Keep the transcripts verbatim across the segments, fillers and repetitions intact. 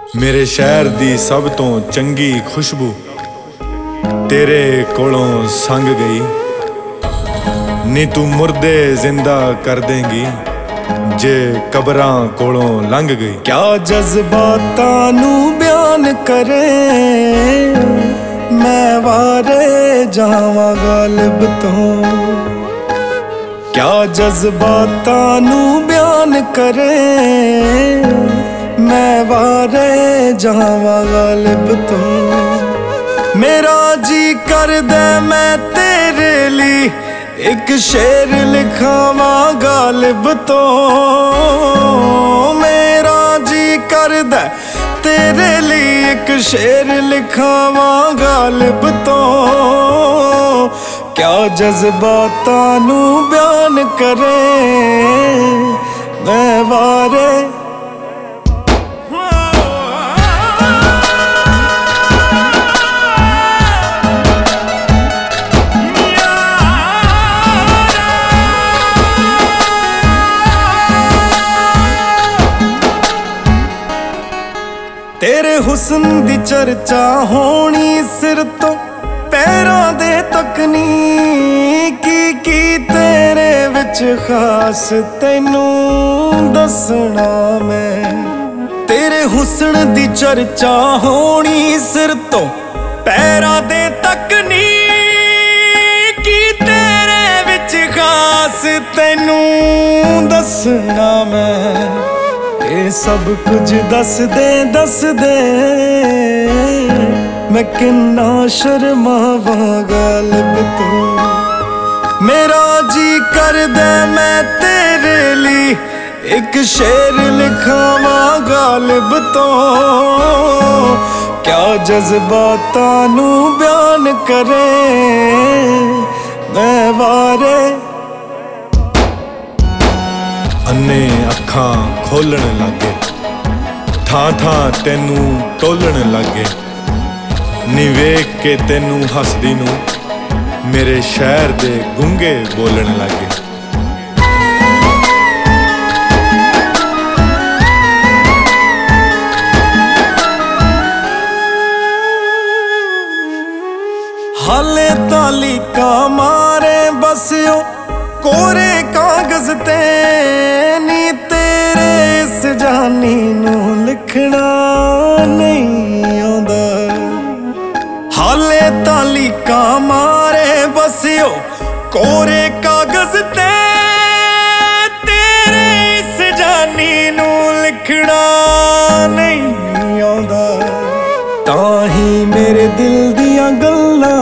मेरे शहर दी सब तो चंगी खुशबू तेरे कोलों संग गई। नी तू मुर्दे जिंदा कर देंगी जे कबरां कोलों लंघ गई। क्या जज्बातां नू बयान करे मैं वारे जावां गालिब तो। क्या जज्बातां नू बयान करे मैं वारे जावां गालिब तो। मेरा जी करदा मैं तेरे लिए एक शेर लिखावां गालिब तो। मेरा जी करदा तेरे लिए एक शेर लिखावां गालिब तो। क्या जज्बातां नू बयान करे मैं वारे। तेरे हुस्न दी चर्चा होनी सिर तो पैरां दे तक नी। की की तेरे विच खास तैनू दसना मैं। तेरे हुस्न दी चर्चा होनी सिर तो पैरां दे तक नी। की तेरे विच खास तैनू दसना मैं। ये सब कुछ दस दे दस दे मैं किन्ना शर्मावां गालिब तो। मेरा जी करदा मैं तेरे लिए एक शेर लिखावां गालिब तो। क्या जज्बातां नू बयान करे मैं वारे। अन्ने अखां खोलण लागे थां थां तेनू टोलण लागे। नी वेख के तेनू हसदी नू मेरे शहर दे गुंगे बोलण लागे। हाले तालिका मारे बसियो कोरे कागज ते नी। तेरे इस जानी नू लिखना नहीं आंदा। हाले तालिका मारे बसियो कोरे कागज ते तेरे इस जानी नू लिखना नहीं आंदा। ताही मेरे दिल दियां गल्लां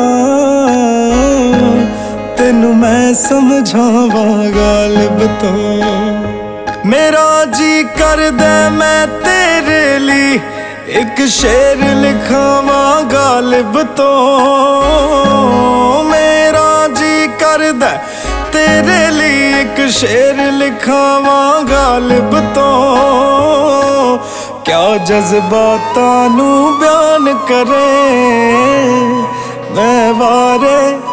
तेनू मैं समझावां गालिब तो। मेरा जी करदा मैं तेरे लिए एक शेर लिखावां गालिब तो। मेरा जी करदा तेरे लिए एक शेर लिखावां गालिब तो। क्या जज्बातां नू बयान करे मैं वारे।